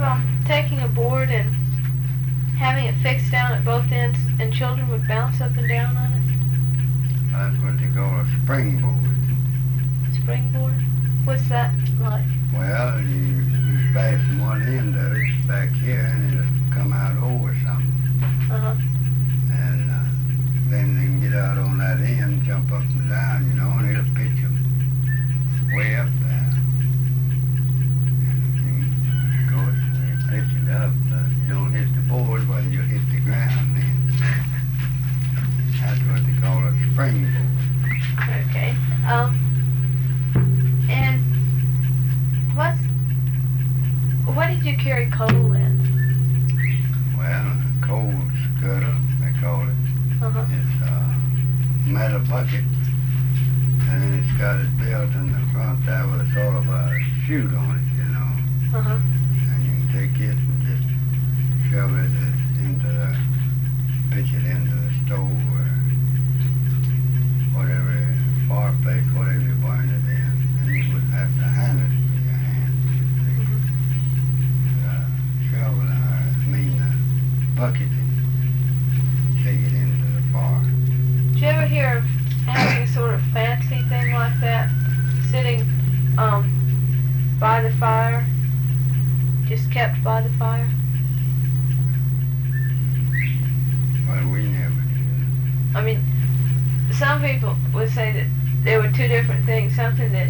of taking a board and having it fixed down at both ends and children would bounce up and down on it? That's what they call a springboard. Springboard? What's that like? Well, you fasten one end of it back here and it'll come out over something. Uh-huh. And then they can get out on that end, jump up and down, you know, and it'll pitch them way up there. And if you go and pitch it up, you don't hit the board, well, you'll hit the ground then. That's what they call a springboard. Okay. And what did you carry coal in? Well, a coal scuttle, they call it. Uh-huh. It's a metal bucket, and then it's got it built in the front there with a sort of a chute on it, you know. Uh-huh. And you can take it and just shove it pitch it into the stove or whatever, fireplace, whatever you burn it in, and you wouldn't have to handle it with your hands. Shovel, bucket and take it into the fire. Did you ever hear of having a sort of fancy thing like that? Sitting by the fire? Just kept by the fire? Well, we never did. I mean, some people would say that there were two different things. Something that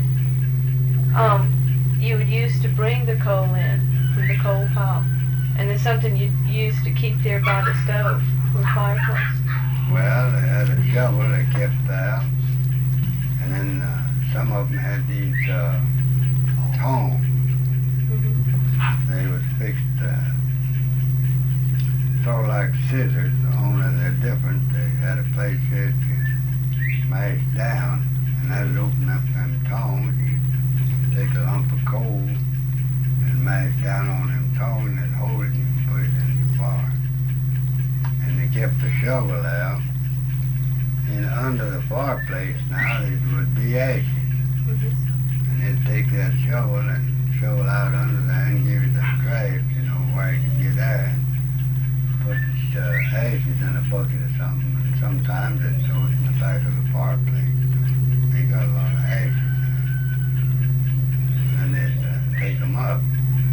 you would use to bring the coal in from the coal pile, and then something you'd use to keep there by the stove or fireplace. Well, they had a shovel they kept there, and then some of them had these tongs. Mm-hmm. They was fixed sort of like scissors, only they're different. They had a place here to smash down, and that'd open up them tongs. You take a lump of coal and mash down on them tongs and hold it and you can put it in the fire. And they kept the shovel out. And under the fireplace now there would be ashes. Mm-hmm. And they'd take that shovel and shovel out under there and give it a draft, you know, where you could get there. Put the ashes in a bucket or something, and sometimes they'd throw it in the back of the fireplace. They got a lot of ashes there. And they'd take them up.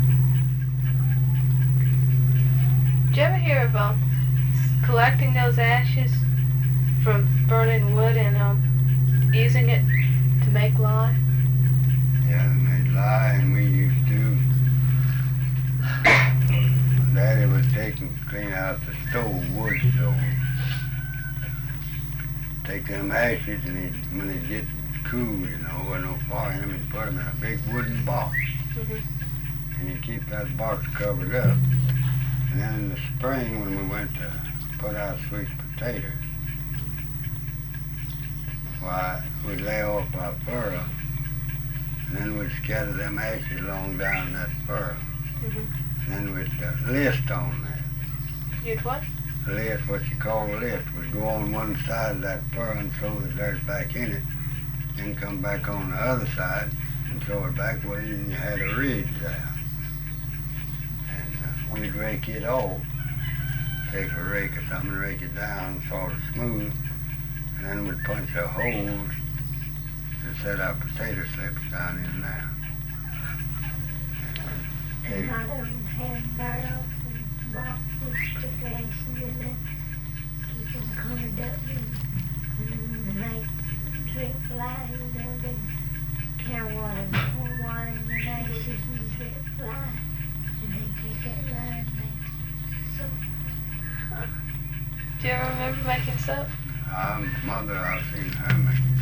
Did you ever hear about collecting those ashes from burning wood and using it to make lye? Yeah, and they'd lie, and we used to. Daddy would take and clean out the stove, wood stove. Take them ashes, and when they get cool, you know, with no fire in them, he'd put them in a big wooden box. Mm-hmm. And he'd keep that box covered up. And then in the spring, when we went to put out sweet potatoes, why, we'd lay off our furrow, and then we'd scatter them ashes along down that furrow. Mm-hmm. And then we'd list on that. You'd what? List, what you call a list, would go on one side of that furrow and throw the dirt back in it, then come back on the other side and throw it back with it, and you had a ridge there. And we'd rake it off, take a rake or something, rake it down, sort of smooth, and then we'd punch a hole and set our potato slips down in there. And a lot of them had barrels and boxes, put the ashes in them, keep them covered up, and then when the night drip fly, you know, they'd carry water and pour water in the ashes and drip fly, and they'd take that lye and make soap. Do you ever remember making soap? Mother, I've seen her make it.